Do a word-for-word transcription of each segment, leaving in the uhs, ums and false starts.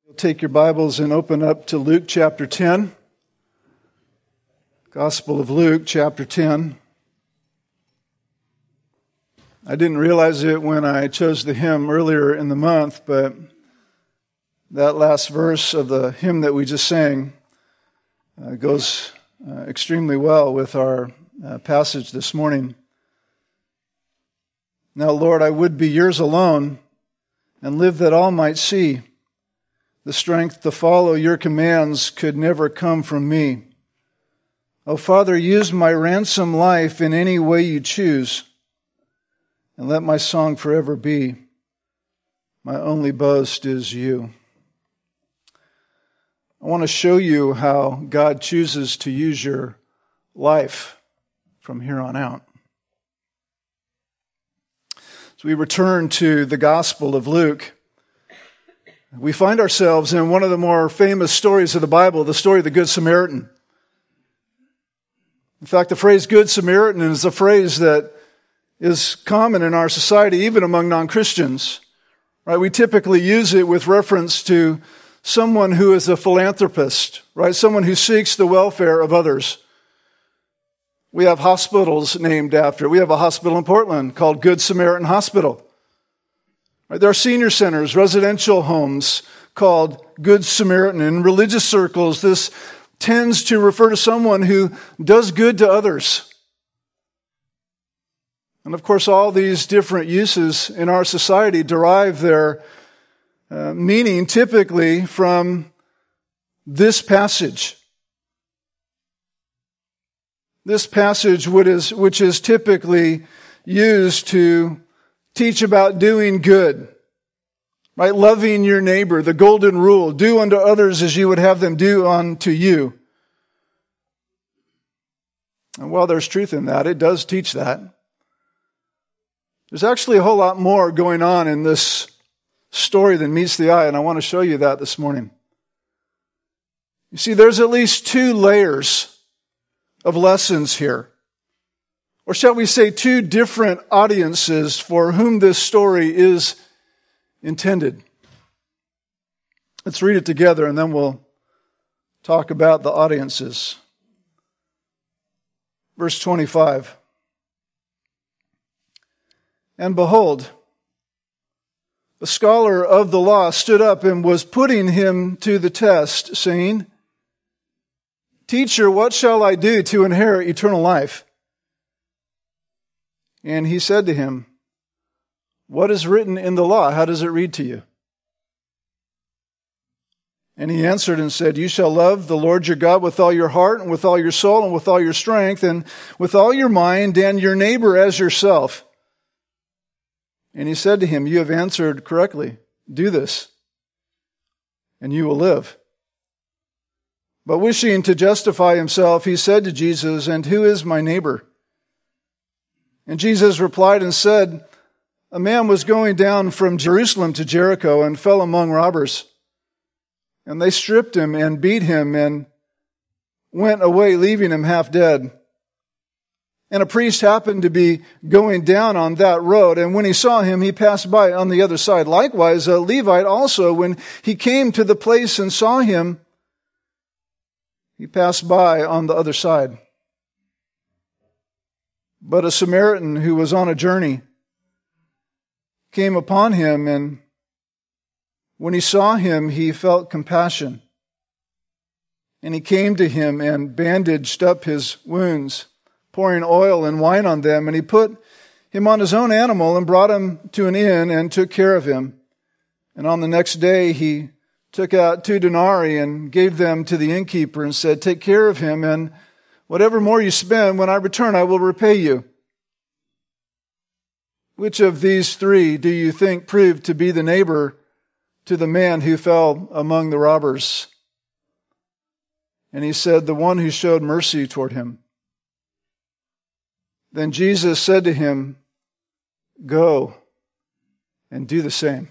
Take your Bibles and open up to Luke chapter ten. Gospel of Luke chapter ten. I didn't realize it when I chose the hymn earlier in the month, but that last verse of the hymn that we just sang uh, goes uh, extremely well with our uh, passage this morning. Now, Lord, I would be yours alone and live that all might see. The strength to follow your commands could never come from me. O Father, use my ransom life in any way you choose, and let my song forever be, my only boast is you. I want to show you how God chooses to use your life from here on out. So we return to the Gospel of Luke. We find ourselves in one of the more famous stories of the Bible, the story of the Good Samaritan. In fact, the phrase Good Samaritan is a phrase that is common in our society, even among non-Christians. Right? We typically use it with reference to someone who is a philanthropist, right? Someone who seeks the welfare of others. We have hospitals named after it. We have a hospital in Portland called Good Samaritan Hospital. Right, there are senior centers, residential homes called Good Samaritan. In religious circles, this tends to refer to someone who does good to others. And of course, all these different uses in our society derive their uh, meaning typically from this passage. This passage, which is, which is typically used to teach about doing good, right? Loving your neighbor, the golden rule. Do unto others as you would have them do unto you. And while there's truth in that, it does teach that. There's actually a whole lot more going on in this story than meets the eye, and I want to show you that this morning. You see, there's at least two layers of lessons here. Or shall we say two different audiences for whom this story is intended. Let's read it together and then we'll talk about the audiences. Verse twenty-five. And behold, a scholar of the law stood up and was putting him to the test, saying, Teacher, what shall I do to inherit eternal life? And he said to him, What is written in the law? How does it read to you? And he answered and said, You shall love the Lord your God with all your heart and with all your soul and with all your strength and with all your mind, and your neighbor as yourself. And he said to him, You have answered correctly. Do this, and you will live. But wishing to justify himself, he said to Jesus, And who is my neighbor? And Jesus replied and said, A man was going down from Jerusalem to Jericho and fell among robbers. And they stripped him and beat him and went away, leaving him half dead. And a priest happened to be going down on that road, and when he saw him, he passed by on the other side. Likewise, a Levite also, when he came to the place and saw him, he passed by on the other side. But a Samaritan who was on a journey came upon him, and when he saw him, he felt compassion. And he came to him and bandaged up his wounds, pouring oil and wine on them. And he put him on his own animal and brought him to an inn and took care of him. And on the next day he took out two denarii and gave them to the innkeeper and said, Take care of him, and whatever more you spend, when I return, I will repay you. Which of these three do you think proved to be the neighbor to the man who fell among the robbers? And he said, The one who showed mercy toward him. Then Jesus said to him, Go and do the same.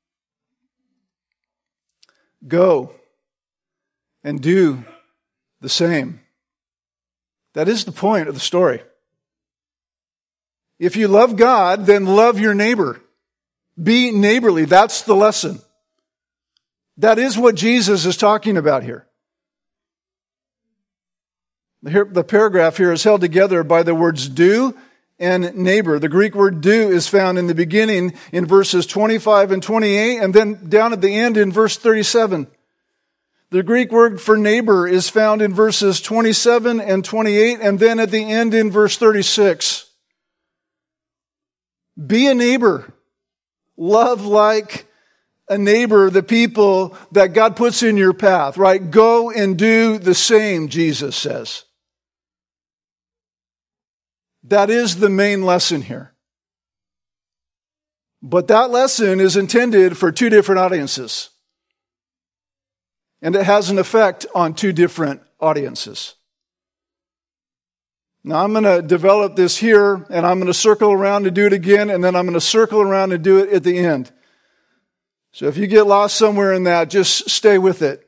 Go and do the same. That is the point of the story. If you love God, then love your neighbor. Be neighborly. That's the lesson. That is what Jesus is talking about here. Here, the paragraph here is held together by the words do and neighbor. The Greek word do is found in the beginning in verses twenty-five and twenty-eight, and then down at the end in verse thirty-seven. The Greek word for neighbor is found in verses twenty-seven and twenty-eight, and then at the end in verse thirty-six. Be a neighbor. Love like a neighbor the people that God puts in your path, right? Go and do the same, Jesus says. That is the main lesson here. But that lesson is intended for two different audiences. And it has an effect on two different audiences. Now I'm going to develop this here, and I'm going to circle around and do it again, and then I'm going to circle around and do it at the end. So if you get lost somewhere in that, just stay with it.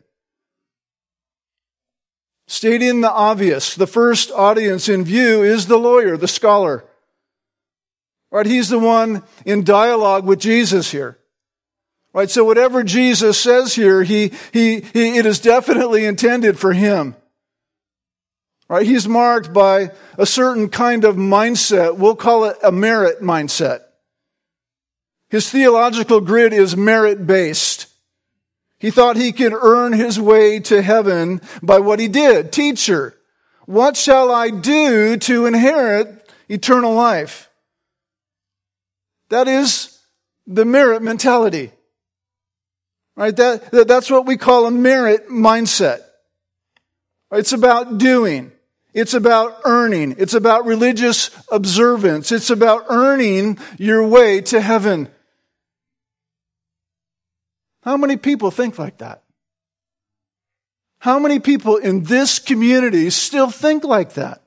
Stating the obvious, the first audience in view is the lawyer, the scholar. Right? He's the one in dialogue with Jesus here. Right? So whatever Jesus says here, he, he, he, it is definitely intended for him. Right? He's marked by a certain kind of mindset. We'll call it a merit mindset. His theological grid is merit-based. He thought he could earn his way to heaven by what he did. Teacher, what shall I do to inherit eternal life? That is the merit mentality. Right? That, that's what we call a merit mindset. It's about doing. It's about earning. It's about religious observance. It's about earning your way to heaven. How many people think like that? How many people in this community still think like that?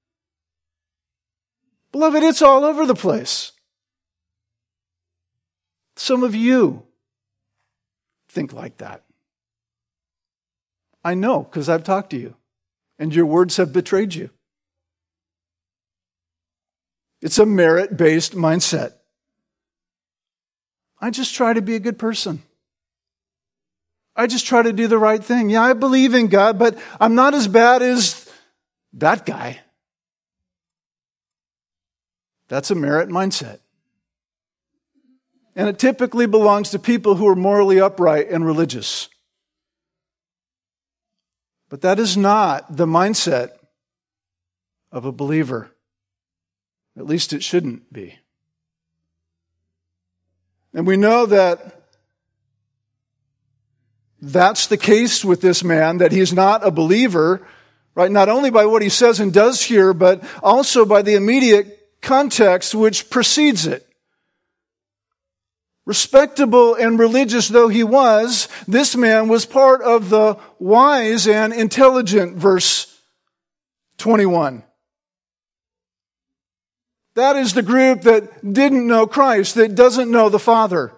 Beloved, it's all over the place. Some of you think like that. I know, because I've talked to you, and your words have betrayed you. It's a merit-based mindset. I just try to be a good person. I just try to do the right thing. Yeah, I believe in God, but I'm not as bad as that guy. That's a merit mindset. And it typically belongs to people who are morally upright and religious. But that is not the mindset of a believer. At least it shouldn't be. And we know that that's the case with this man, that he's not a believer, right? Not only by what he says and does here, but also by the immediate context which precedes it. Respectable and religious though he was, this man was part of the wise and intelligent, verse twenty-one. That is the group that didn't know Christ, that doesn't know the Father.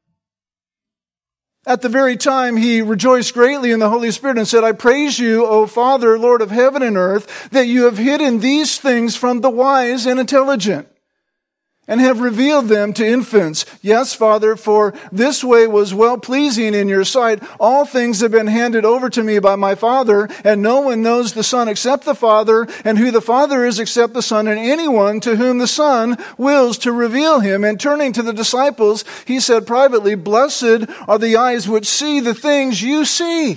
At the very time, he rejoiced greatly in the Holy Spirit and said, I praise you, O Father, Lord of heaven and earth, that you have hidden these things from the wise and intelligent and have revealed them to infants. Yes, Father, for this way was well-pleasing in your sight. All things have been handed over to me by my Father, and no one knows the Son except the Father, and who the Father is except the Son, and anyone to whom the Son wills to reveal him. And turning to the disciples, he said privately, Blessed are the eyes which see the things you see.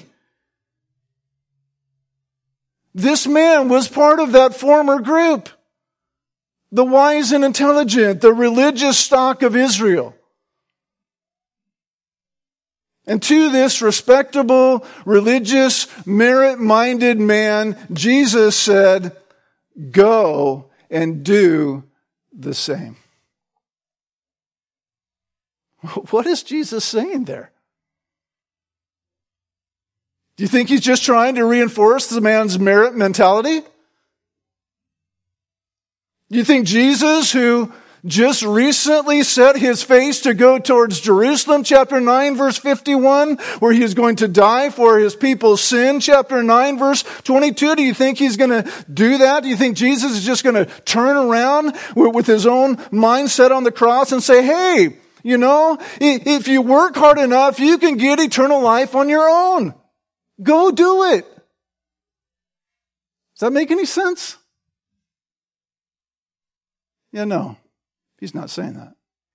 This man was part of that former group. The wise and intelligent, the religious stock of Israel. And to this respectable, religious, merit-minded man, Jesus said, go and do the same. What is Jesus saying there? Do you think he's just trying to reinforce the man's merit mentality? Do you think Jesus, who just recently set his face to go towards Jerusalem, chapter nine, verse fifty-one, where he is going to die for his people's sin, chapter nine, verse twenty-two, do you think he's going to do that? Do you think Jesus is just going to turn around with his own mindset on the cross and say, hey, You know, if you work hard enough, you can get eternal life on your own. Go do it. Does that make any sense? Yeah, no. He's not saying that.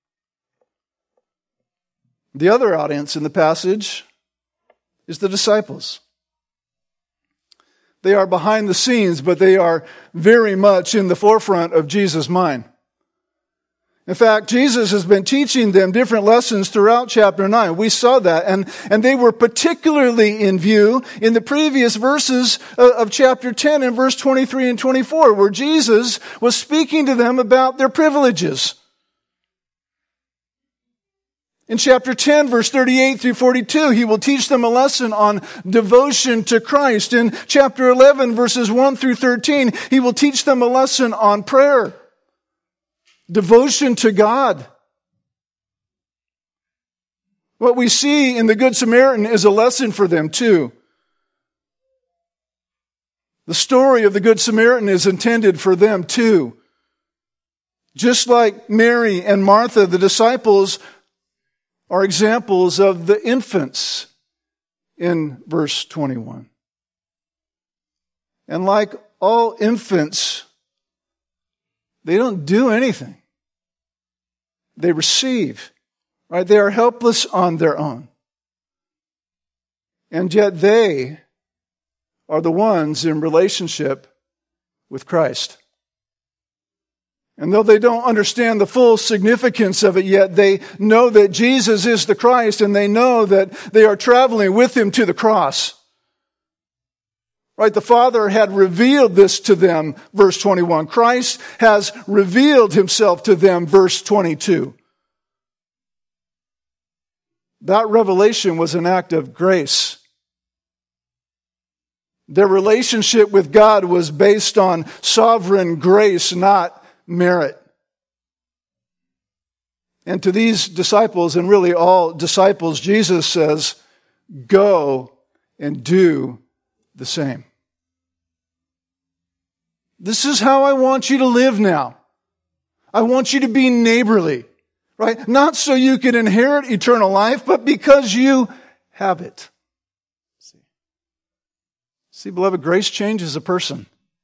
The other audience in the passage is the disciples. They are behind the scenes, but they are very much in the forefront of Jesus' mind. In fact, Jesus has been teaching them different lessons throughout chapter nine. We saw that, and, and they were particularly in view in the previous verses of chapter ten and verse twenty-three and twenty-four, where Jesus was speaking to them about their privileges. In chapter ten, verse thirty-eight through forty-two, he will teach them a lesson on devotion to Christ. In chapter eleven, verses one through thirteen, he will teach them a lesson on prayer. Devotion to God. What we see in the Good Samaritan is a lesson for them too. The story of the Good Samaritan is intended for them too. Just like Mary and Martha, the disciples are examples of the infants in verse twenty-one. And like all infants, they don't do anything. They receive, right? They are helpless on their own. And yet they are the ones in relationship with Christ. And though they don't understand the full significance of it yet, they know that Jesus is the Christ, and they know that they are traveling with Him to the cross. Right? The Father had revealed this to them, verse twenty-one. Christ has revealed Himself to them, verse twenty-two. That revelation was an act of grace. Their relationship with God was based on sovereign grace, not merit. And to these disciples, and really all disciples, Jesus says, go and do the same. This is how I want you to live now. I want you to be neighborly, right? Not so you can inherit eternal life, but because you have it. See, See beloved, grace changes a person.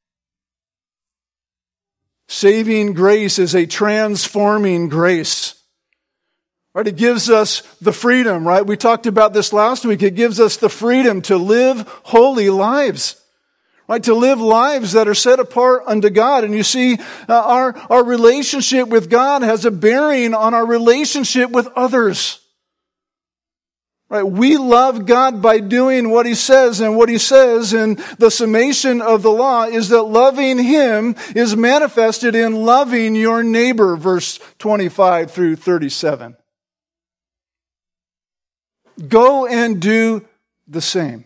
Saving grace is a transforming grace. Right? It gives us the freedom, right? We talked about this last week. It gives us the freedom to live holy lives. Right, to live lives that are set apart unto God. And you see, uh, our, our relationship with God has a bearing on our relationship with others. Right, we love God by doing what He says, and what He says in the summation of the law is that loving Him is manifested in loving your neighbor, verse twenty-five through thirty-seven. Go and do the same.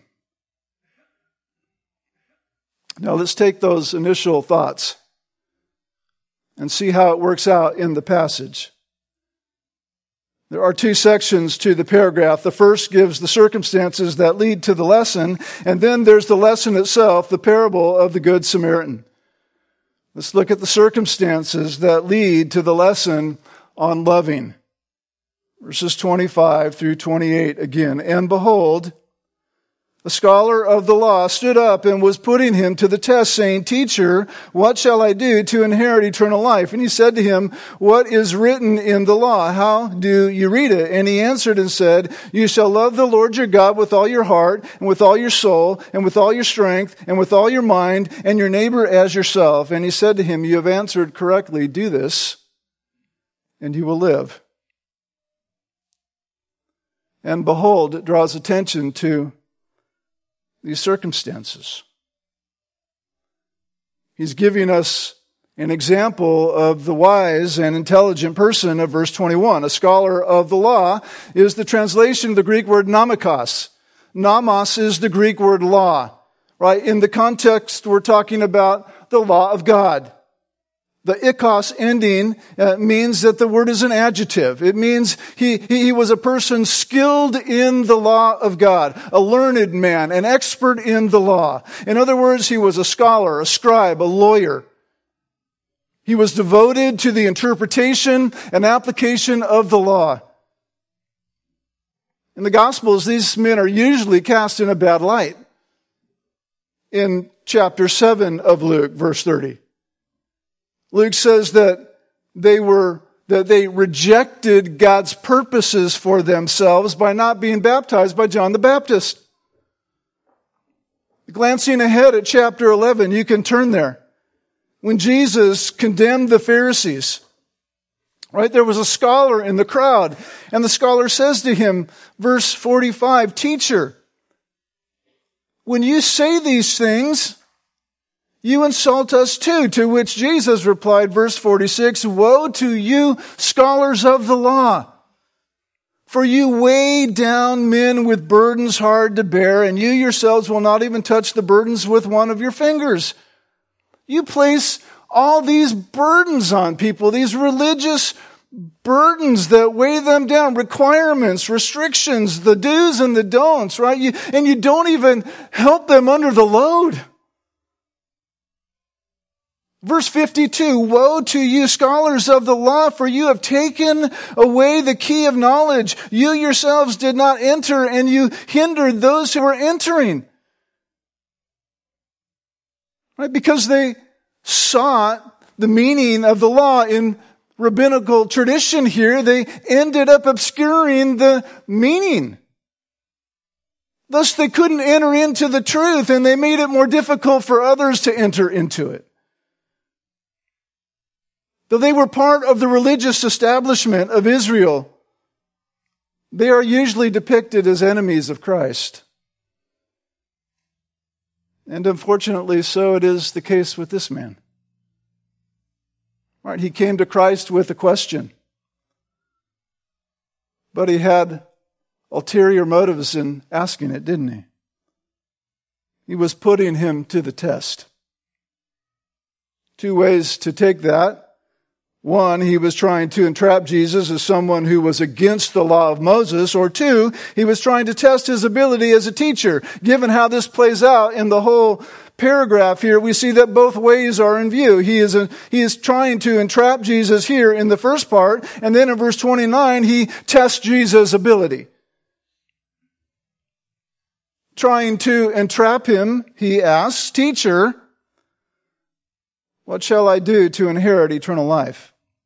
Now let's take those initial thoughts and see how it works out in the passage. There are two sections to the paragraph. The first gives the circumstances that lead to the lesson, and then there's the lesson itself, the parable of the Good Samaritan. Let's look at the circumstances that lead to the lesson on loving. Verses twenty-five through twenty-eight again. And behold, a scholar of the law stood up and was putting him to the test, saying, Teacher, what shall I do to inherit eternal life? And he said to him, What is written in the law? How do you read it? And he answered and said, You shall love the Lord your God with all your heart, and with all your soul, and with all your strength, and with all your mind, and your neighbor as yourself. And he said to him, You have answered correctly. Do this, and you will live. And behold, it draws attention to these circumstances. He's giving us an example of the wise and intelligent person of verse twenty-one. A scholar of the law is the translation of the Greek word nomikos. Nomos is the Greek word law. Right? In the context, we're talking about the law of God. The ikos ending uh, means that the word is an adjective. It means he, he was a person skilled in the law of God, a learned man, an expert in the law. In other words, he was a scholar, a scribe, a lawyer. He was devoted to the interpretation and application of the law. In the Gospels, these men are usually cast in a bad light. In chapter seven of Luke, verse thirty, Luke says that they were that they rejected God's purposes for themselves by not being baptized by John the Baptist. Glancing ahead at chapter eleven, you can turn there. When Jesus condemned the Pharisees, right, there was a scholar in the crowd, and the scholar says to him, verse forty-five, "Teacher, when you say these things, you insult us too." To which Jesus replied, verse forty-six, "Woe to you, scholars of the law! For you weigh down men with burdens hard to bear, and you yourselves will not even touch the burdens with one of your fingers." You place all these burdens on people, these religious burdens that weigh them down, requirements, restrictions, the do's and the don'ts, right? You, and you don't even help them under the load. Verse fifty-two, "Woe to you, scholars of the law, for you have taken away the key of knowledge. You yourselves did not enter, and you hindered those who were entering." Right? Because they sought the meaning of the law in rabbinical tradition here, they ended up obscuring the meaning. Thus, they couldn't enter into the truth, and they made it more difficult for others to enter into it. Though they were part of the religious establishment of Israel, they are usually depicted as enemies of Christ. And unfortunately, so it is the case with this man. Right, he came to Christ with a question, but he had ulterior motives in asking it, didn't he? He was putting him to the test. Two ways to take that. One, he was trying to entrap Jesus as someone who was against the law of Moses. Or two, he was trying to test his ability as a teacher. Given how this plays out in the whole paragraph here, we see that both ways are in view. He is a, he is trying to entrap Jesus here in the first part, and then in verse twenty-nine, he tests Jesus' ability. Trying to entrap him, he asks, "Teacher, what shall I do to inherit eternal life?"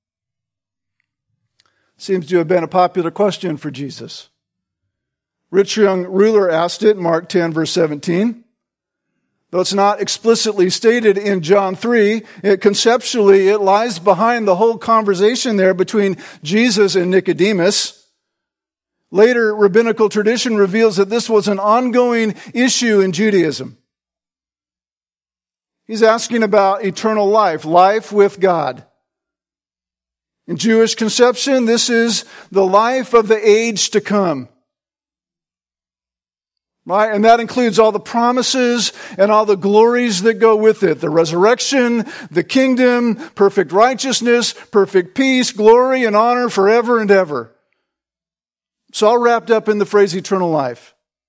Seems to have been a popular question for Jesus. Rich young ruler asked it in Mark ten, verse seventeen. Though it's not explicitly stated in John three, it, conceptually it lies behind the whole conversation there between Jesus and Nicodemus. Later, rabbinical tradition reveals that this was an ongoing issue in Judaism. He's asking about eternal life, life with God. In Jewish conception, this is the life of the age to come. Right? And that includes all the promises and all the glories that go with it. The resurrection, the kingdom, perfect righteousness, perfect peace, glory and honor forever and ever. It's all wrapped up in the phrase eternal life.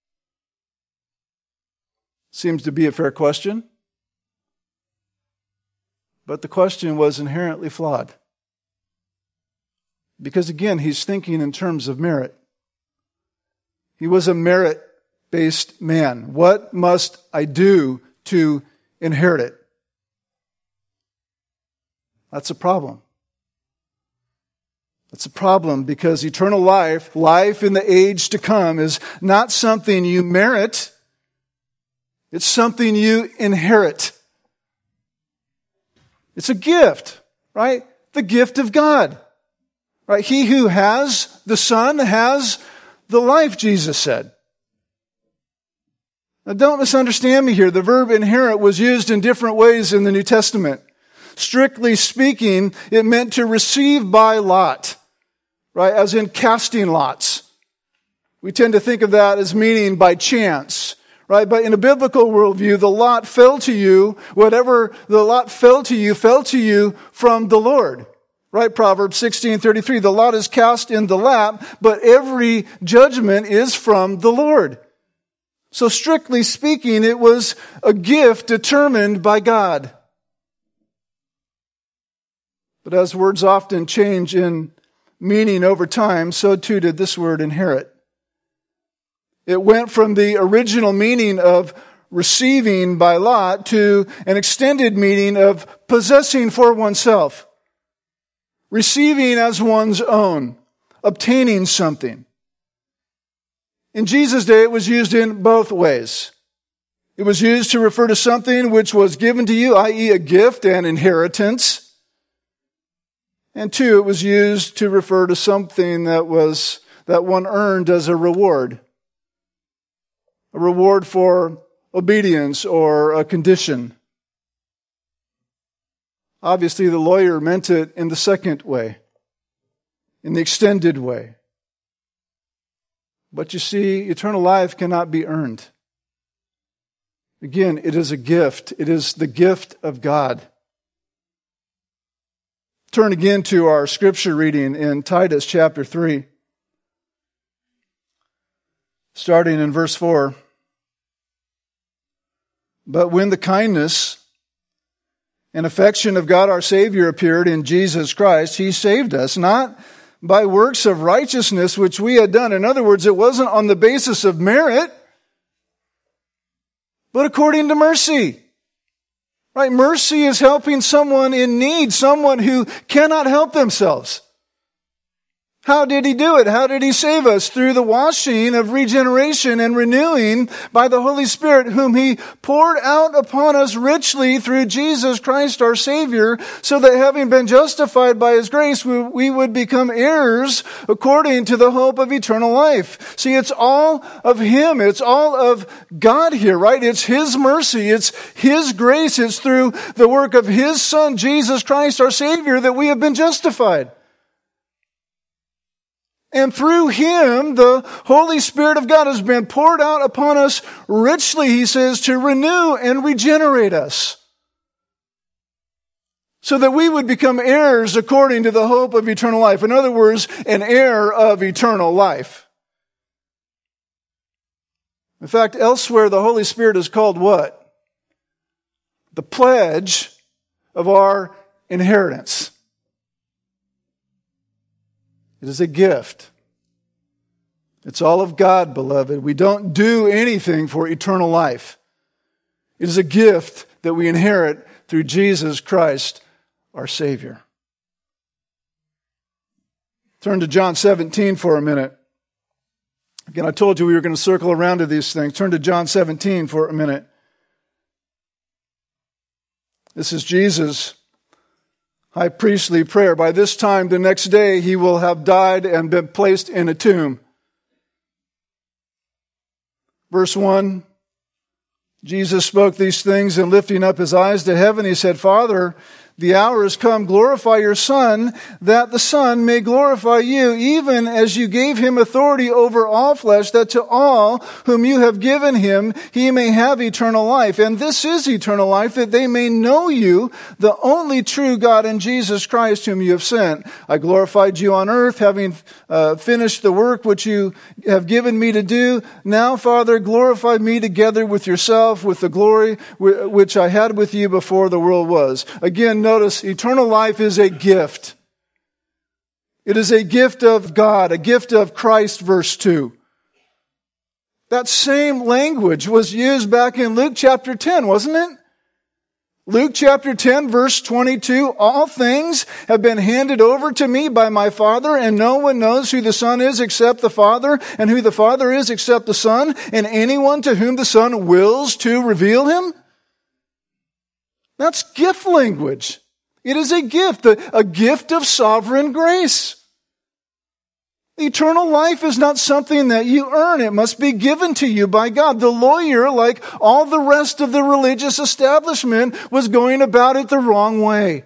Seems to be a fair question. But the question was inherently flawed. Because again, he's thinking in terms of merit. He was a merit-based man. What must I do to inherit it? That's a problem. That's a problem because eternal life, life in the age to come, is not something you merit. It's something you inherit. It's a gift, right? The gift of God. Right? He who has the Son has the life, Jesus said. Now don't misunderstand me here. The verb inherit was used in different ways in the New Testament. Strictly speaking, it meant to receive by lot, right? As in casting lots. We tend to think of that as meaning by chance, right? But in a biblical worldview, the lot fell to you, whatever the lot fell to you, fell to you from the Lord. Right? Proverbs sixteen thirty-three, the lot is cast in the lap, but every judgment is from the Lord. So strictly speaking, it was a gift determined by God. But as words often change in meaning over time, so too did this word inherit. It went from the original meaning of receiving by lot to an extended meaning of possessing for oneself, receiving as one's own, obtaining something. In Jesus' day, it was used in both ways. It was used to refer to something which was given to you, that is a gift and inheritance. And two, it was used to refer to something that was that one earned as a reward. A reward for obedience or a condition. Obviously, the lawyer meant it in the second way, in the extended way. But you see, eternal life cannot be earned. Again, it is a gift. It is the gift of God. Turn again to our scripture reading in Titus chapter three, starting in verse four. But when the kindness and affection of God our Savior appeared in Jesus Christ, He saved us, not by works of righteousness which we had done. In other words, it wasn't on the basis of merit, but according to mercy. Right? Mercy is helping someone in need, someone who cannot help themselves. How did He do it? How did He save us? Through the washing of regeneration and renewing by the Holy Spirit, whom He poured out upon us richly through Jesus Christ our Savior, so that having been justified by His grace, we, we would become heirs according to the hope of eternal life. See, it's all of Him. It's all of God here, right? It's His mercy. It's His grace. It's through the work of His Son, Jesus Christ our Savior, that we have been justified. And through Him, the Holy Spirit of God has been poured out upon us richly, he says, to renew and regenerate us, so that we would become heirs according to the hope of eternal life. In other words, an heir of eternal life. In fact, elsewhere, the Holy Spirit is called what? The pledge of our inheritance. It is a gift. It's all of God, beloved. We don't do anything for eternal life. It is a gift that we inherit through Jesus Christ, our Savior. Turn to John seventeen for a minute. Again, I told you we were going to circle around to these things. Turn to John seventeen for a minute. This is Jesus' high priestly prayer. By this time, the next day, He will have died and been placed in a tomb. Verse one, Jesus spoke these things, and lifting up His eyes to heaven, He said, Father, the hour has come, glorify your Son, that the Son may glorify you, even as you gave Him authority over all flesh, that to all whom you have given Him, He may have eternal life. And this is eternal life, that they may know you, the only true God, and Jesus Christ, whom you have sent. I glorified you on earth, having uh, finished the work which you have given me to do. Now, Father, glorify me together with yourself, with the glory w- which I had with you before the world was. Again, notice, eternal life is a gift. It is a gift of God, a gift of Christ, verse two. That same language was used back in Luke chapter ten, wasn't it? Luke chapter ten, verse twenty-two, all things have been handed over to me by my Father, and no one knows who the Son is except the Father, and who the Father is except the Son, and anyone to whom the Son wills to reveal Him. That's gift language. It is a gift, a, a gift of sovereign grace. Eternal life is not something that you earn. It must be given to you by God. The lawyer, like all the rest of the religious establishment, was going about it the wrong way.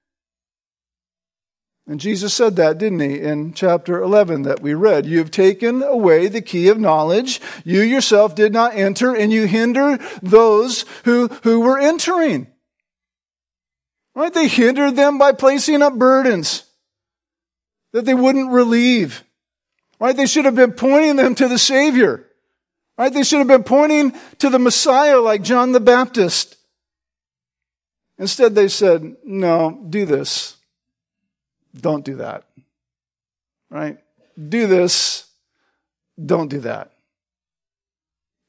And Jesus said that, didn't He, in chapter eleven that we read. You have taken away the key of knowledge. You yourself did not enter, and you hinder those who, who were entering. Right? They hindered them by placing up burdens that they wouldn't relieve. Right? They should have been pointing them to the Savior. Right? They should have been pointing to the Messiah like John the Baptist. Instead, they said, no, do this. Don't do that. Right? Do this. Don't do that.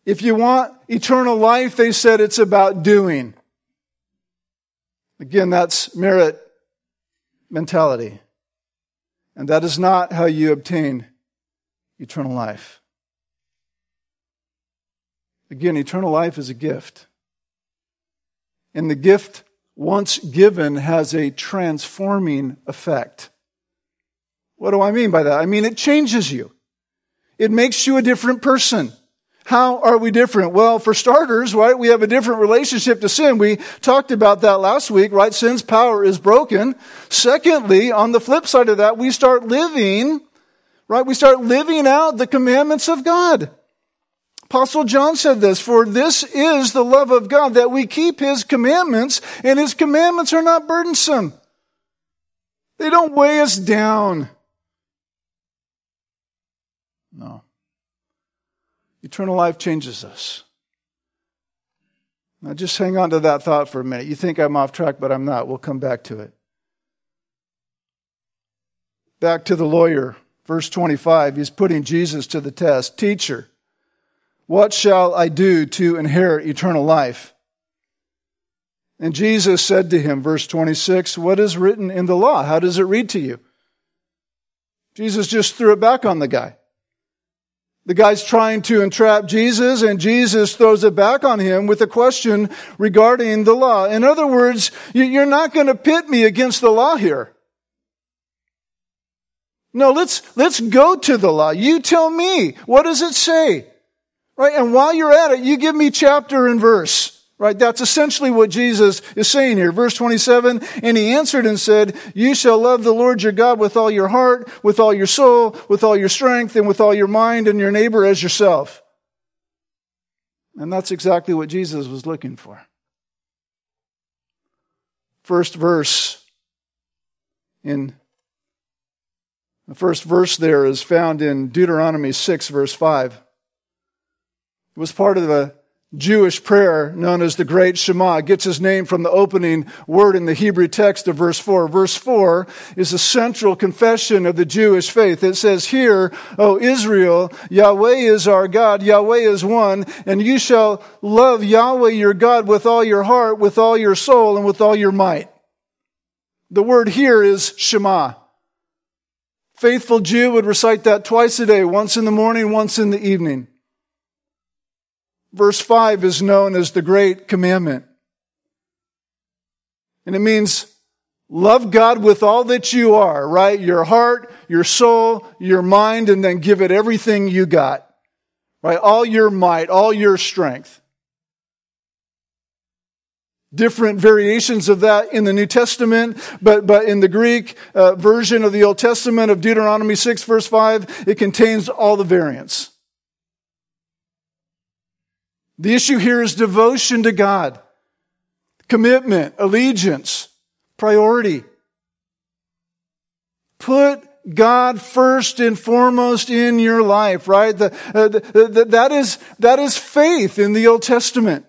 If you want eternal life, they said it's about doing. Again, that's merit mentality. And that is not how you obtain eternal life. Again, eternal life is a gift. And the gift, once given, has a transforming effect. What do I mean by that? I mean, it changes you. It makes you a different person. How are we different? Well, for starters, right, we have a different relationship to sin. We talked about that last week, right? Sin's power is broken. Secondly, on the flip side of that, we start living, right? We start living out the commandments of God. Apostle John said this, "For this is the love of God, that we keep His commandments, and His commandments are not burdensome." They don't weigh us down. No. Eternal life changes us. Now just hang on to that thought for a minute. You think I'm off track, but I'm not. We'll come back to it. Back to the lawyer, verse twenty-five. He's putting Jesus to the test. "Teacher, what shall I do to inherit eternal life?" And Jesus said to him, verse twenty-six, "What is written in the law? How does it read to you?" Jesus just threw it back on the guy. The guy's trying to entrap Jesus, and Jesus throws it back on him with a question regarding the law. In other words, you're not going to pit me against the law here. No, let's, let's go to the law. You tell me. What does it say? Right? And while you're at it, you give me chapter and verse. Right? That's essentially what Jesus is saying here. Verse twenty-seven, "And he answered and said, You shall love the Lord your God with all your heart, with all your soul, with all your strength, and with all your mind, and your neighbor as yourself." And that's exactly what Jesus was looking for. First verse in the first verse there is found in Deuteronomy six, verse five. It was part of the Jewish prayer known as the Great Shema. It gets its name from the opening word in the Hebrew text of verse four. Verse four is a central confession of the Jewish faith. It says, "Hear, O Israel, Yahweh is our God, Yahweh is one, and you shall love Yahweh your God with all your heart, with all your soul, and with all your might." The word here is Shema. Faithful Jew would recite that twice a day, once in the morning, once in the evening. Verse five is known as the Great Commandment. And it means love God with all that you are, right? Your heart, your soul, your mind, and then give it everything you got. Right? All your might, all your strength. Different variations of that in the New Testament, but, but in the Greek uh, version of the Old Testament of Deuteronomy six, verse five, it contains all the variants. The issue here is devotion to God, commitment, allegiance, priority. Put God first and foremost in your life, right? The, uh, the, the, that is, that is faith in the Old Testament.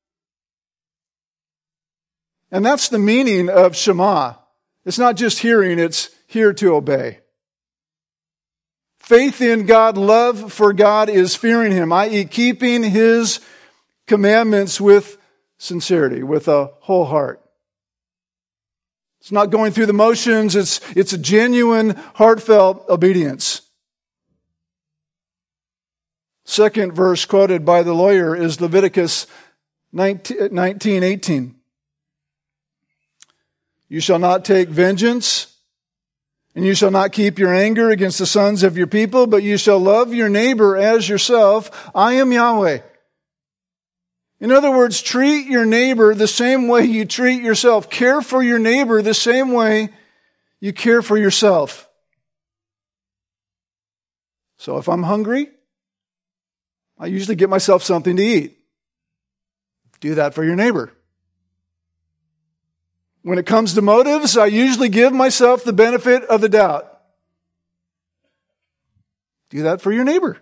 And that's the meaning of Shema. It's not just hearing, it's hear to obey. Faith in God, love for God is fearing Him, that is keeping His commandments with sincerity, with a whole heart. It's not going through the motions. It's, it's a genuine, heartfelt obedience. Second verse quoted by the lawyer is Leviticus nineteen eighteen. "You shall not take vengeance, and you shall not keep your anger against the sons of your people, but you shall love your neighbor as yourself. I am Yahweh." In other words, treat your neighbor the same way you treat yourself. Care for your neighbor the same way you care for yourself. So if I'm hungry, I usually get myself something to eat. Do that for your neighbor. When it comes to motives, I usually give myself the benefit of the doubt. Do that for your neighbor.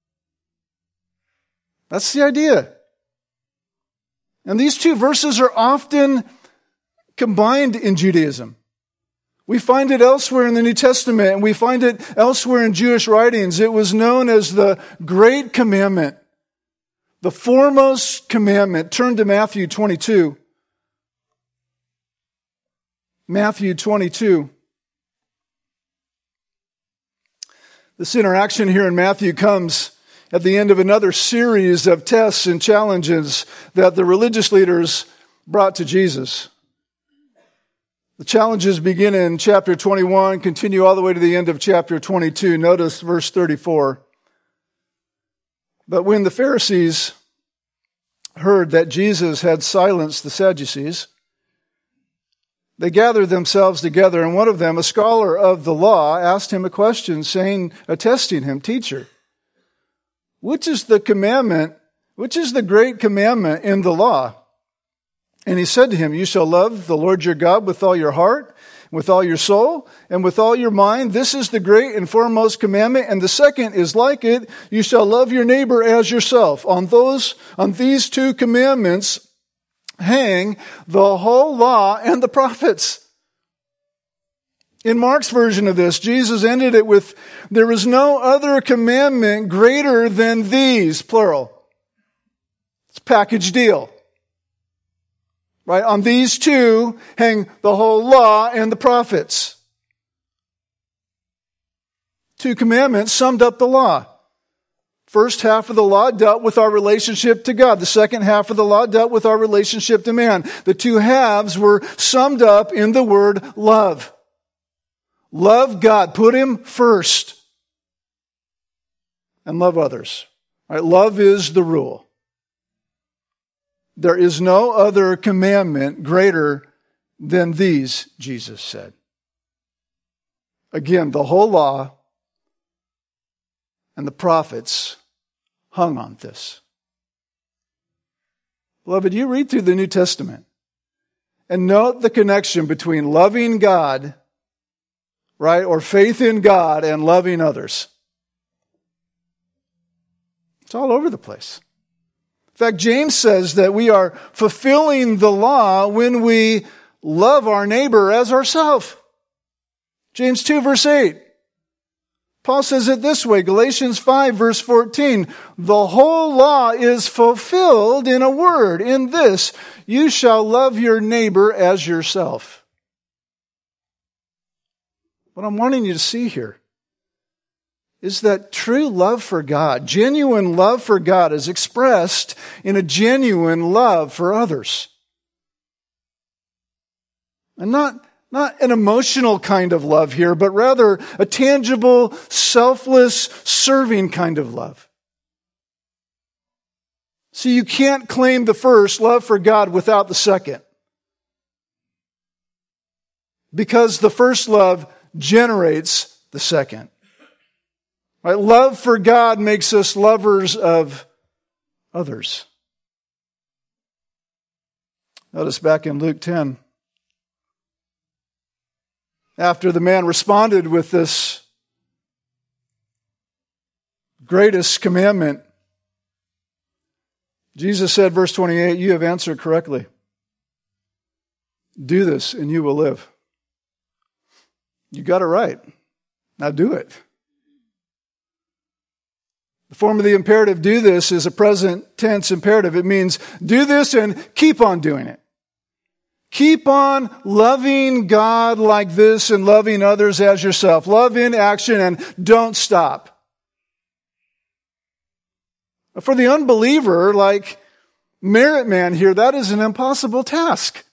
That's the idea. And these two verses are often combined in Judaism. We find it elsewhere in the New Testament, and we find it elsewhere in Jewish writings. It was known as the Great Commandment. the foremost commandment. Turn to Matthew twenty-two. Matthew twenty-two. This interaction here in Matthew comes at the end of another series of tests and challenges that the religious leaders brought to Jesus. The challenges begin in chapter twenty-one, continue all the way to the end of chapter twenty-two. Notice verse thirty-four. But when the Pharisees heard that Jesus had silenced the Sadducees, they gathered themselves together, and one of them, a scholar of the law, asked him a question, saying, uh, testing him, Teacher, which is the commandment, which is the great commandment in the law? And he said to him, You shall love the Lord your God with all your heart, with all your soul, and with all your mind. This is the great and foremost commandment. And the second is like it, you shall love your neighbor as yourself. On those, on these two commandments hang the whole law and the prophets. In Mark's version of this, Jesus ended it with, there is no other commandment greater than these, plural. It's a package deal. Right? On these two hang the whole law and the prophets. Two commandments summed up the law. First half of the law dealt with our relationship to God. The second half of the law dealt with our relationship to man. The two halves were summed up in the word love. Love God. Put Him first. And love others. All right, love is the rule. There is no other commandment greater than these, Jesus said. Again, the whole law and the prophets hung on this. Beloved, you read through the New Testament and note the connection between loving God, right, or faith in God and loving others. It's all over the place. In fact, James says that we are fulfilling the law when we love our neighbor as ourselves. James two, verse eight. Paul says it this way, Galatians five, verse fourteen. The whole law is fulfilled in a word, in this, you shall love your neighbor as yourself. What I'm wanting you to see here is that true love for God, genuine love for God, is expressed in a genuine love for others. And not, not an emotional kind of love here, but rather a tangible, selfless, serving kind of love. See, you can't claim the first, love for God, without the second. Because the first love generates the second. Right? Love for God makes us lovers of others. Notice back in Luke ten. After the man responded with this greatest commandment, Jesus said, verse twenty-eight, you have answered correctly. Do this and you will live. You got it right. Now do it. The form of the imperative, do this, is a present tense imperative. It means do this and keep on doing it. Keep on loving God like this and loving others as yourself. Love in action and don't stop. For the unbeliever, like Merit Man here, that is an impossible task.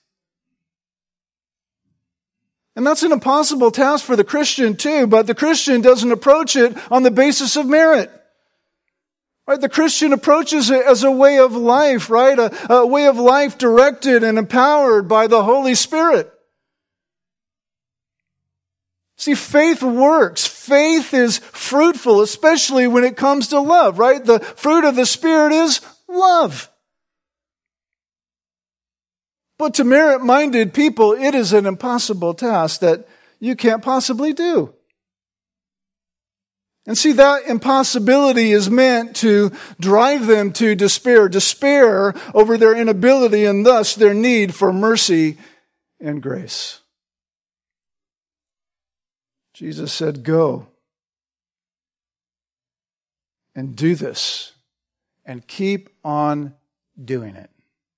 And that's an impossible task for the Christian too, but the Christian doesn't approach it on the basis of merit. Right? The Christian approaches it as a way of life, right? A, a way of life directed and empowered by the Holy Spirit. See, faith works. Faith is fruitful, especially when it comes to love, right? The fruit of the Spirit is love. But to merit-minded people, it is an impossible task that you can't possibly do. And see, that impossibility is meant to drive them to despair, despair over their inability and thus their need for mercy and grace. Jesus said, go and do this, and keep on doing it.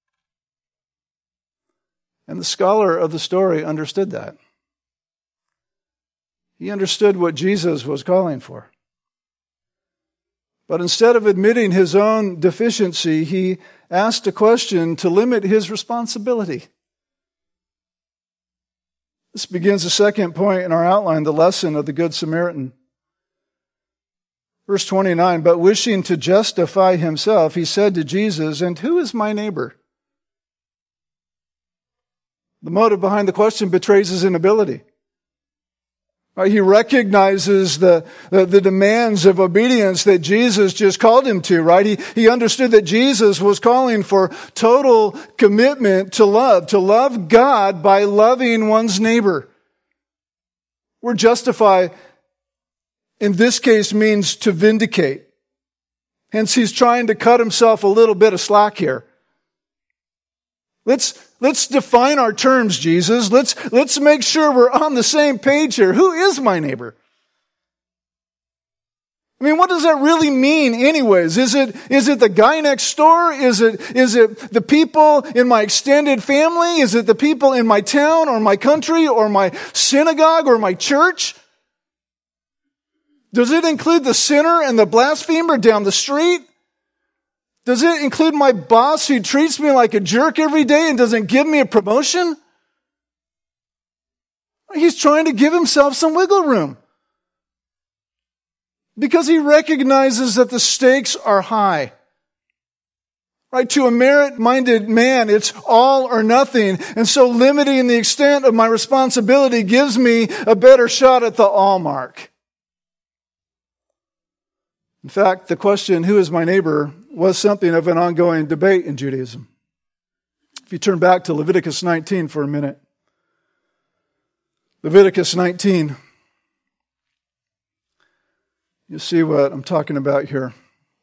And the scholar of the story understood that. He understood what Jesus was calling for. But instead of admitting his own deficiency, he asked a question to limit his responsibility. This begins the second point in our outline, the lesson of the Good Samaritan. Verse twenty-nine, but wishing to justify himself, he said to Jesus, and who is my neighbor? The motive behind the question betrays his inability. Right? He recognizes the, the, the demands of obedience that Jesus just called him to, right? He, he understood that Jesus was calling for total commitment to love, to love God by loving one's neighbor. Word justify, in this case, means to vindicate. Hence, he's trying to cut himself a little bit of slack here. Let's, let's define our terms, Jesus. Let's, let's make sure we're on the same page here. Who is my neighbor? I mean, what does that really mean anyways? Is it, is it the guy next door? Is it, is it the people in my extended family? Is it the people in my town or my country or my synagogue or my church? Does it include the sinner and the blasphemer down the street? Does it include my boss who treats me like a jerk every day and doesn't give me a promotion? He's trying to give himself some wiggle room. Because he recognizes that the stakes are high. Right? To a merit-minded man, it's all or nothing. And so limiting the extent of my responsibility gives me a better shot at the all mark. In fact, the question, who is my neighbor, was something of an ongoing debate in Judaism. If you turn back to Leviticus nineteen for a minute. Leviticus nineteen. You see what I'm talking about here.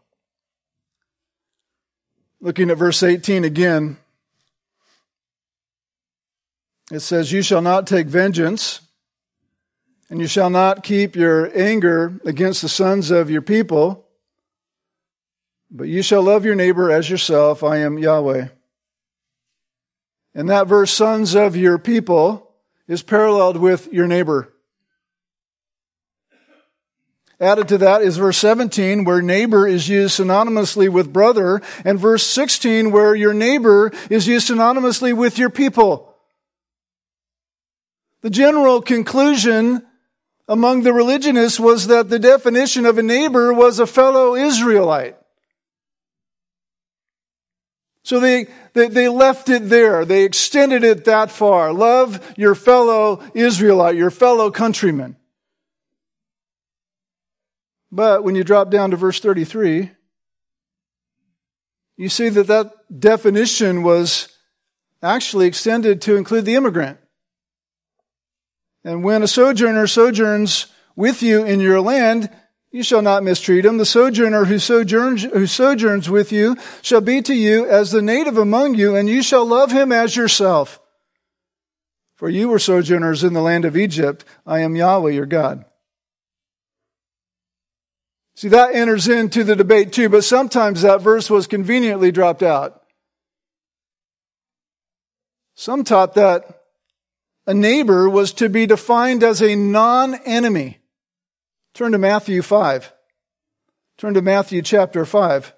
Looking at verse eighteen again. It says, you shall not take vengeance, and you shall not keep your anger against the sons of your people, but you shall love your neighbor as yourself. I am Yahweh. And that verse, sons of your people, is paralleled with your neighbor. Added to that is verse seventeen, where neighbor is used synonymously with brother, and verse sixteen, where your neighbor is used synonymously with your people. The general conclusion among the religionists was that the definition of a neighbor was a fellow Israelite. So they, they, they left it there. They extended it that far. Love your fellow Israelite, your fellow countryman. But when you drop down to verse thirty-three, you see that that definition was actually extended to include the immigrant. And when a sojourner sojourns with you in your land, you shall not mistreat him. The sojourner who sojourns, who sojourns with you shall be to you as the native among you, and you shall love him as yourself. For you were sojourners in the land of Egypt. I am Yahweh your God. See, that enters into the debate too, but sometimes that verse was conveniently dropped out. Some taught that a neighbor was to be defined as a non-enemy. Turn to Matthew five. Turn to Matthew chapter five.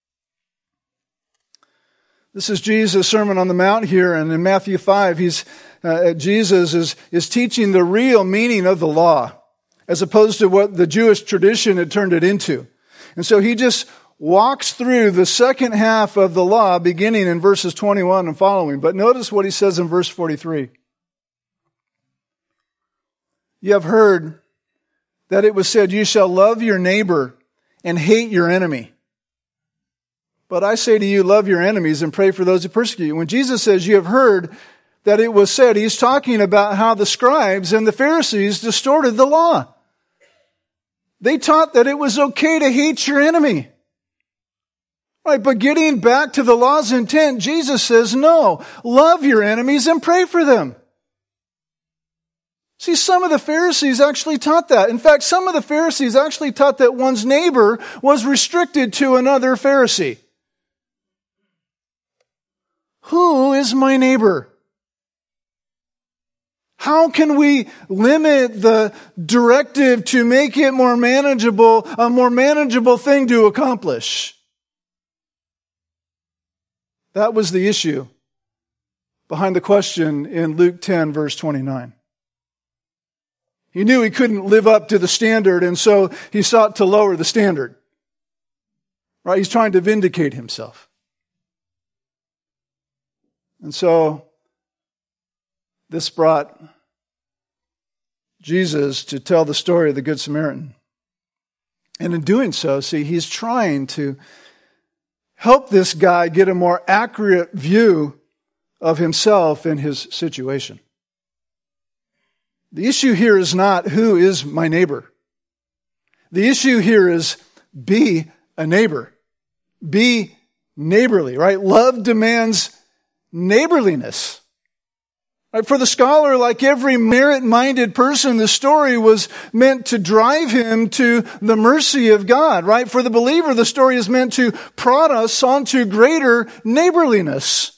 This is Jesus' Sermon on the Mount here, and in Matthew five, he's uh, Jesus is, is teaching the real meaning of the law, as opposed to what the Jewish tradition had turned it into. And so he just walks through the second half of the law, beginning in verses twenty-one and following. But notice what he says in verse forty-three. You have heard that it was said, you shall love your neighbor and hate your enemy. But I say to you, love your enemies and pray for those who persecute you. When Jesus says you have heard that it was said, he's talking about how the scribes and the Pharisees distorted the law. They taught that it was okay to hate your enemy. Right, but getting back to the law's intent, Jesus says, no, love your enemies and pray for them. See, some of the Pharisees actually taught that. In fact, some of the Pharisees actually taught that one's neighbor was restricted to another Pharisee. Who is my neighbor? How can we limit the directive to make it more manageable, a more manageable thing to accomplish? That was the issue behind the question in Luke ten, verse twenty-nine. He knew he couldn't live up to the standard, and so he sought to lower the standard. Right? He's trying to vindicate himself. And so this brought Jesus to tell the story of the Good Samaritan. And in doing so, see, he's trying to help this guy get a more accurate view of himself and his situation. The issue here is not who is my neighbor. The issue here is be a neighbor. Be neighborly, right? Love demands neighborliness. Right? For the scholar, like every merit-minded person, the story was meant to drive him to the mercy of God, right? For the believer, the story is meant to prod us onto greater neighborliness.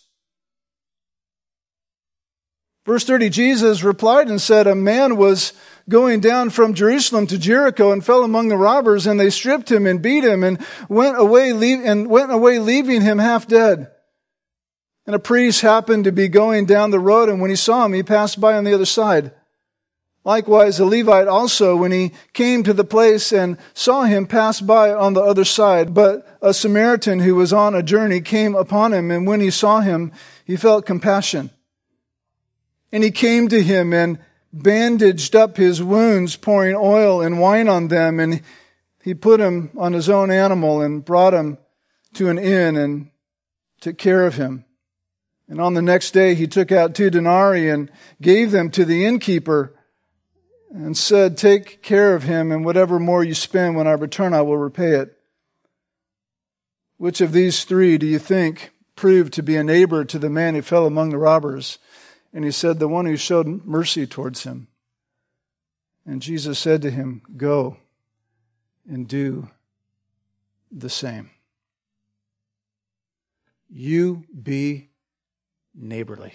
Verse thirty, Jesus replied and said, a man was going down from Jerusalem to Jericho and fell among the robbers, and they stripped him and beat him and went away, leave, and went away leaving him half dead. And a priest happened to be going down the road, and when he saw him, he passed by on the other side. Likewise, a Levite also, when he came to the place and saw him, passed by on the other side. But a Samaritan who was on a journey came upon him, and when he saw him, he felt compassion. And he came to him and bandaged up his wounds, pouring oil and wine on them. And he put him on his own animal and brought him to an inn and took care of him. And on the next day he took out two denarii and gave them to the innkeeper and said, take care of him, and whatever more you spend, when I return, I will repay it. Which of these three do you think proved to be a neighbor to the man who fell among the robbers? And he said, the one who showed mercy towards him. And Jesus said to him, go and do the same. You be neighborly.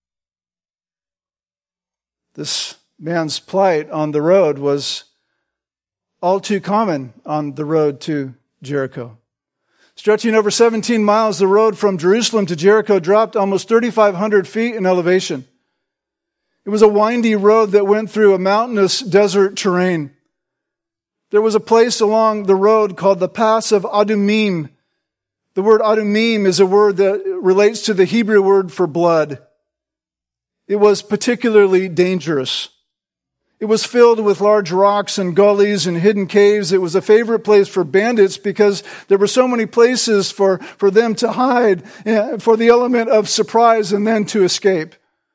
This man's plight on the road was all too common on the road to Jericho. Stretching over seventeen miles, the road from Jerusalem to Jericho dropped almost thirty-five hundred feet in elevation. It was a windy road that went through a mountainous desert terrain. There was a place along the road called the Pass of Adumim. The word Adumim is a word that relates to the Hebrew word for blood. It was particularly dangerous. It was filled with large rocks and gullies and hidden caves. It was a favorite place for bandits because there were so many places for, for them to hide, for the element of surprise and then to escape.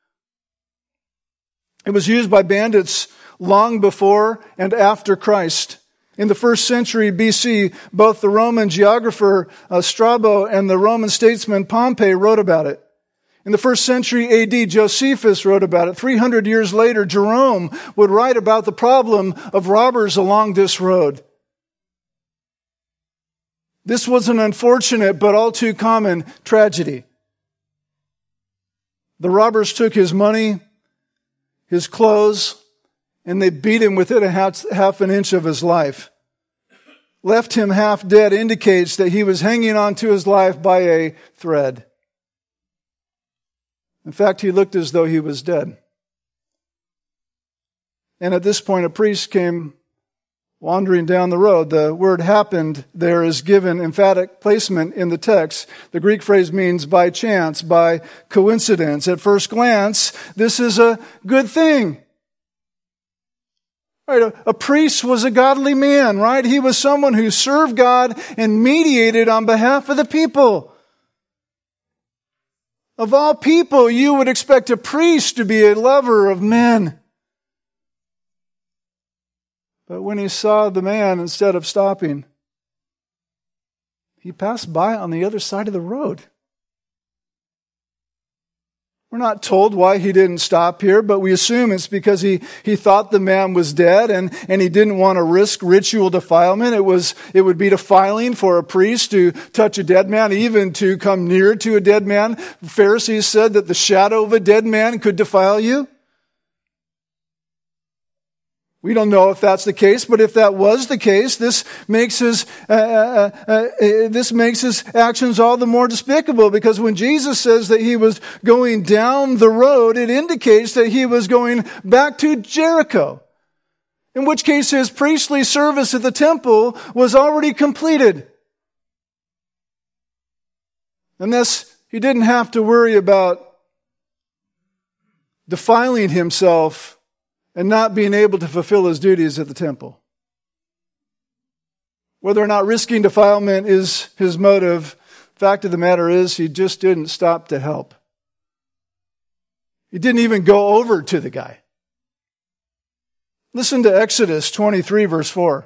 It was used by bandits long before and after Christ. In the first century B C, both the Roman geographer uh, Strabo and the Roman statesman Pompey wrote about it. In the first century A D, Josephus wrote about it. three hundred years later, Jerome would write about the problem of robbers along this road. This was an unfortunate but all too common tragedy. The robbers took his money, his clothes, and they beat him within a half, half an inch of his life. Left him half dead indicates that he was hanging on to his life by a thread. In fact, he looked as though he was dead. And at this point, a priest came wandering down the road. The word happened there is given emphatic placement in the text. The Greek phrase means by chance, by coincidence. At first glance, this is a good thing. Right, a, a priest was a godly man, right? He was someone who served God and mediated on behalf of the people. Of all people, you would expect a priest to be a lover of men. But when he saw the man, instead of stopping, he passed by on the other side of the road. We're not told why he didn't stop here, but we assume it's because he, he thought the man was dead and, and he didn't want to risk ritual defilement. It was, it would be defiling for a priest to touch a dead man, even to come near to a dead man. Pharisees said that the shadow of a dead man could defile you. We don't know if that's the case, but if that was the case, this makes his uh, uh, uh, this makes his actions all the more despicable. Because when Jesus says that he was going down the road, it indicates that he was going back to Jericho. In which case, his priestly service at the temple was already completed, and thus he didn't have to worry about defiling himself and not being able to fulfill his duties at the temple. Whether or not risking defilement is his motive, fact of the matter is he just didn't stop to help. He didn't even go over to the guy. Listen to Exodus twenty-three, verse four.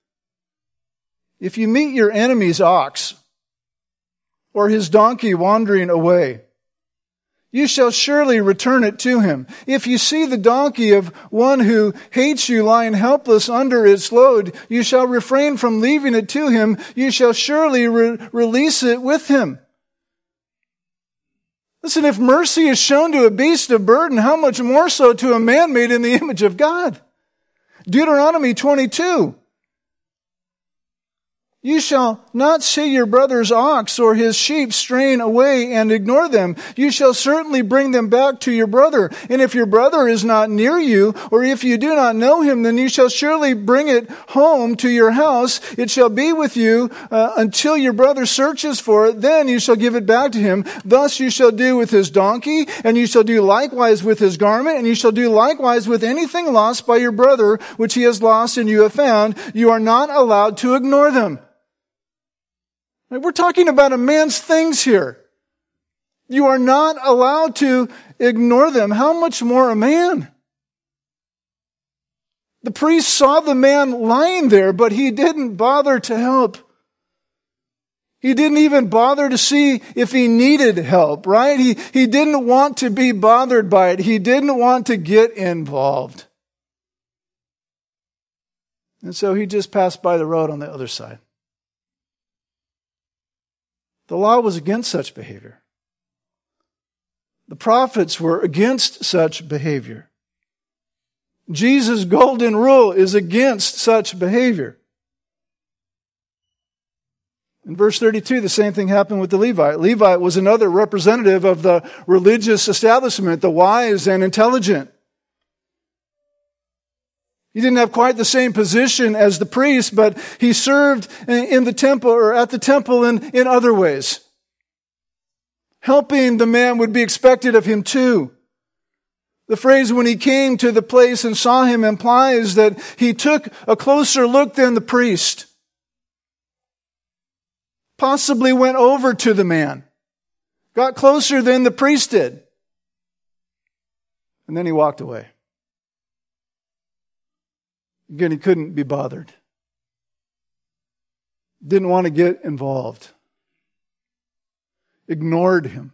If you meet your enemy's ox or his donkey wandering away, you shall surely return it to him. If you see the donkey of one who hates you lying helpless under its load, you shall refrain from leaving it to him. You shall surely re- release it with him. Listen, if mercy is shown to a beast of burden, how much more so to a man made in the image of God? Deuteronomy twenty-two. You shall not see your brother's ox or his sheep straying away and ignore them. You shall certainly bring them back to your brother. And if your brother is not near you, or if you do not know him, then you shall surely bring it home to your house. It shall be with you uh, until your brother searches for it. Then you shall give it back to him. Thus you shall do with his donkey, and you shall do likewise with his garment, and you shall do likewise with anything lost by your brother, which he has lost and you have found. You are not allowed to ignore them. We're talking about a man's things here. You are not allowed to ignore them. How much more a man? The priest saw the man lying there, but he didn't bother to help. He didn't even bother to see if he needed help, right? He, he didn't want to be bothered by it. He didn't want to get involved. And so he just passed by the road on the other side. The law was against such behavior. The prophets were against such behavior. Jesus' golden rule is against such behavior. In verse thirty-two, the same thing happened with the Levite. Levite was another representative of the religious establishment, the wise and intelligent. He didn't have quite the same position as the priest, but he served in the temple or at the temple in, in other ways. Helping the man would be expected of him too. The phrase, when he came to the place and saw him, implies that he took a closer look than the priest. Possibly went over to the man. Got closer than the priest did. And then he walked away. Again, he couldn't be bothered. Didn't want to get involved. Ignored him.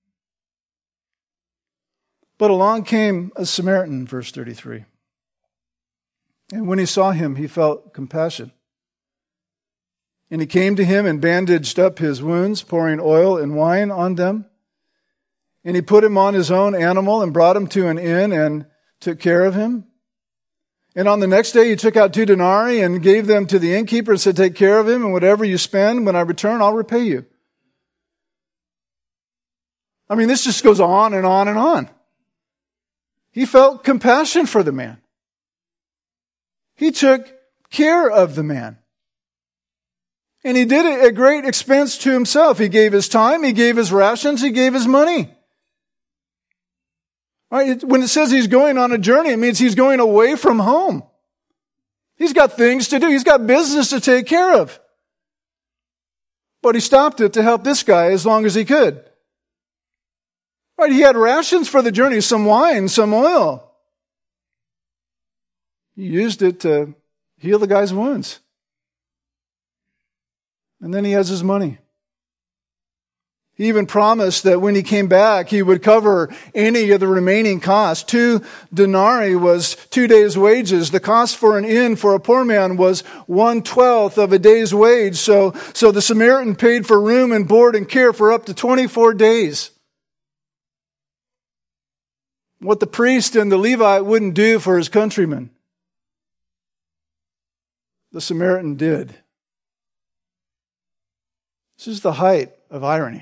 But along came a Samaritan, verse thirty-three. And when he saw him, he felt compassion. And he came to him and bandaged up his wounds, pouring oil and wine on them. And he put him on his own animal and brought him to an inn and took care of him. And on the next day, he took out two denarii and gave them to the innkeeper and said, take care of him, and whatever you spend, when I return, I'll repay you. I mean, this just goes on and on and on. He felt compassion for the man. He took care of the man. And he did it at great expense to himself. He gave his time, he gave his rations, he gave his money. Right? When it says he's going on a journey, it means he's going away from home. He's got things to do. He's got business to take care of. But he stopped it to help this guy as long as he could. Right? He had rations for the journey, some wine, some oil. He used it to heal the guy's wounds. And then he has his money. He even promised that when he came back, he would cover any of the remaining costs. Two denarii was two days' wages. The cost for an inn for a poor man was one-twelfth of a day's wage. So, so the Samaritan paid for room and board and care for up to twenty-four days. What the priest and the Levite wouldn't do for his countrymen, the Samaritan did. This is the height of irony.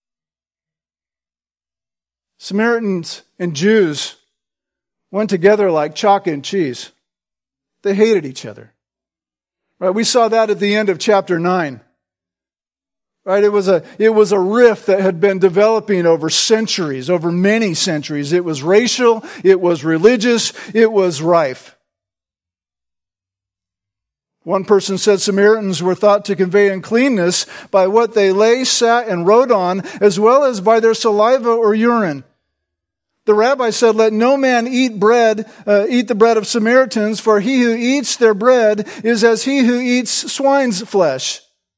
Samaritans and Jews went together like chalk and cheese. They hated each other. Right? We saw that at the end of chapter nine. Right? It was a, it was a rift that had been developing over centuries, over many centuries. It was racial, it was religious, it was rife. One person said Samaritans were thought to convey uncleanness by what they lay, sat, and wrote on, as well as by their saliva or urine. The rabbi said, "Let no man eat bread, uh, eat the bread of Samaritans, for he who eats their bread is as he who eats swine's flesh."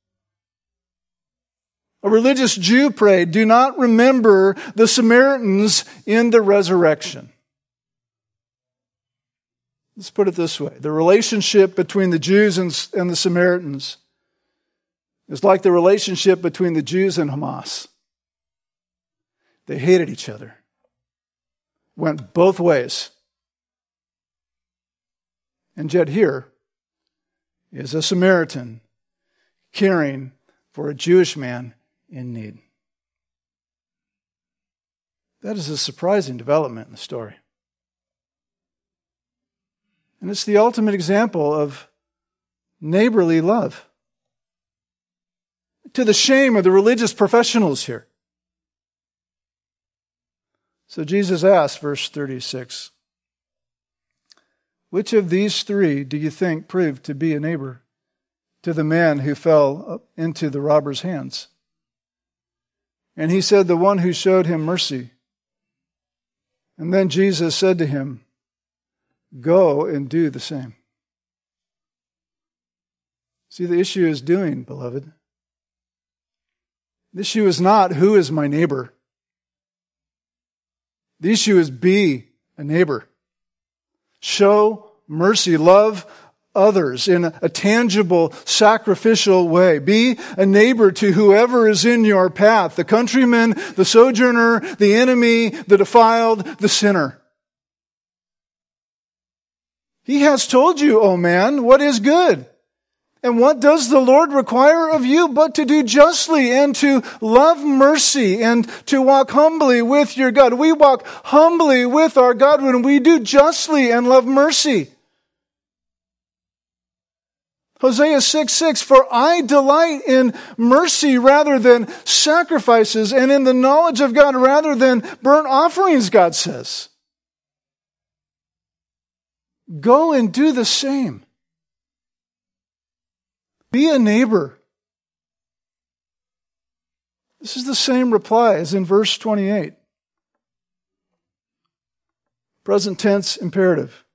A religious Jew prayed, "Do not remember the Samaritans in the resurrection." Let's put it this way. The relationship between the Jews and, and the Samaritans is like the relationship between the Jews and Hamas. They hated each other. Went both ways. And yet here is a Samaritan caring for a Jewish man in need. That is a surprising development in the story. And it's the ultimate example of neighborly love. To the shame of the religious professionals here. So Jesus asked, verse thirty-six, "Which of these three do you think proved to be a neighbor to the man who fell into the robber's hands?" And he said, "The one who showed him mercy." And then Jesus said to him, "Go and do the same." See, the issue is doing, beloved. The issue is not who is my neighbor. The issue is be a neighbor. Show mercy, love others in a tangible, sacrificial way. Be a neighbor to whoever is in your path, the countryman, the sojourner, the enemy, the defiled, the sinner. He has told you, O man, what is good. And what does the Lord require of you but to do justly and to love mercy and to walk humbly with your God? We walk humbly with our God when we do justly and love mercy. Hosea six six, "For I delight in mercy rather than sacrifices, and in the knowledge of God rather than burnt offerings," God says. Go and do the same. Be a neighbor. This is the same reply as in verse twenty-eight. Present tense imperative.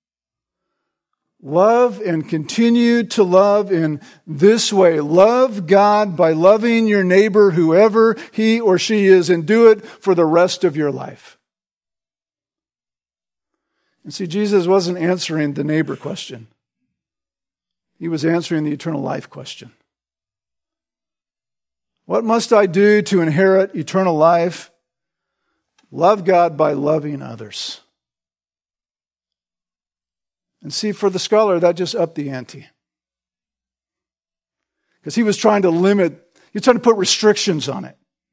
Love and continue to love in this way. Love God by loving your neighbor, whoever he or she is, and do it for the rest of your life. And see, Jesus wasn't answering the neighbor question. He was answering the eternal life question. What must I do to inherit eternal life? Love God by loving others. And see, for the scholar, that just upped the ante. Because he was trying to limit, he was trying to put restrictions on it.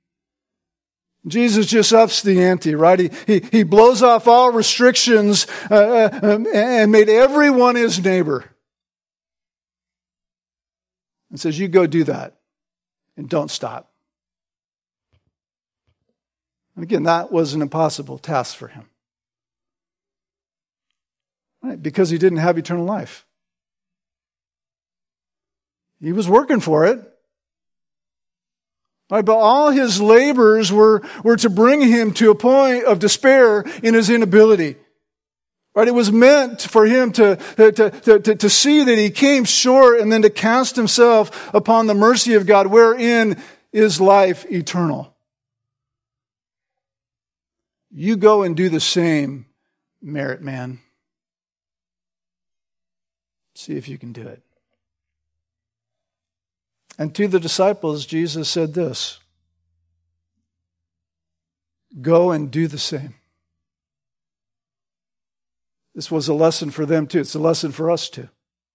Jesus just ups the ante, right? He, he, he blows off all restrictions uh, uh, and made everyone his neighbor. And says, you go do that and don't stop. And again, that was an impossible task for him. Right? Because he didn't have eternal life. He was working for it. Right? But all his labors were, were to bring him to a point of despair in his inability. Right? It was meant for him to, to, to, to, to see that he came short and then to cast himself upon the mercy of God, wherein is life eternal. You go and do the same, Merit Man. See if you can do it. And to the disciples, Jesus said this, go and do the same. This was a lesson for them too. It's a lesson for us too.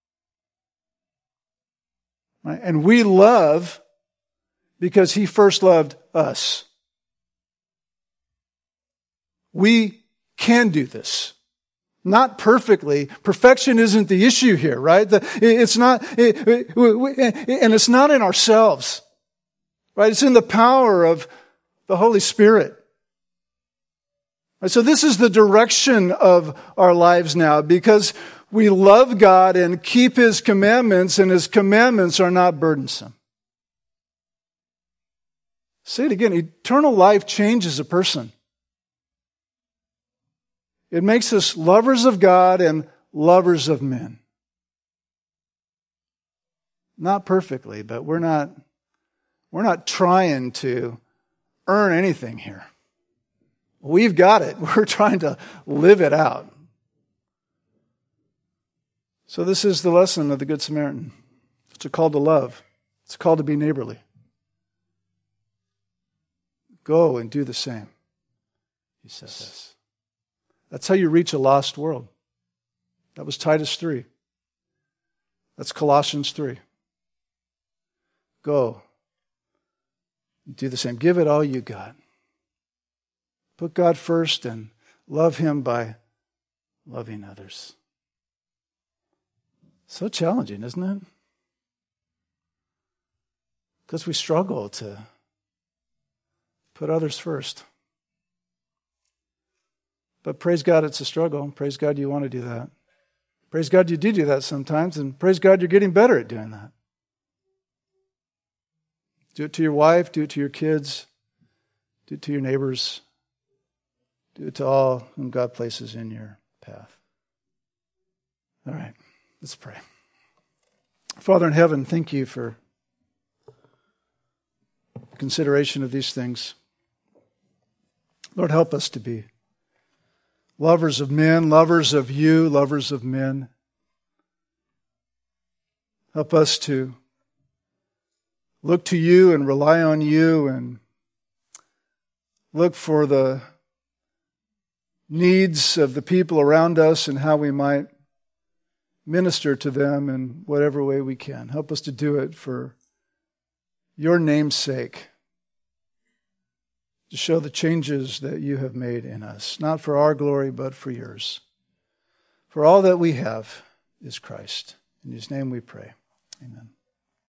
Right? And we love because He first loved us. We can do this. Not perfectly. Perfection isn't the issue here, right? The, it's not, it, it, and it's not in ourselves, right? It's in the power of the Holy Spirit. Right? So this is the direction of our lives now, because we love God and keep His commandments, and His commandments are not burdensome. Say it again. Eternal life changes a person. It makes us lovers of God and lovers of men. Not perfectly, but we're not, we're not trying to earn anything here. We've got it. We're trying to live it out. So this is the lesson of the Good Samaritan. It's a call to love. It's a call to be neighborly. Go and do the same, He says. That's how you reach a lost world. That was Titus three. That's Colossians three. Go. Do the same. Give it all you got. Put God first and love Him by loving others. So challenging, isn't it? Because we struggle to put others first. But praise God, it's a struggle. Praise God you want to do that. Praise God you do do that sometimes, and praise God you're getting better at doing that. Do it to your wife, do it to your kids, do it to your neighbors, do it to all whom God places in your path. All right, let's pray. Father in heaven, thank you for consideration of these things. Lord, help us to be lovers of men, lovers of you, lovers of men. Help us to look to you and rely on you and look for the needs of the people around us and how we might minister to them in whatever way we can. Help us to do it for your name's sake, to show the changes that you have made in us, not for our glory, but for yours. For all that we have is Christ. In His name we pray. Amen.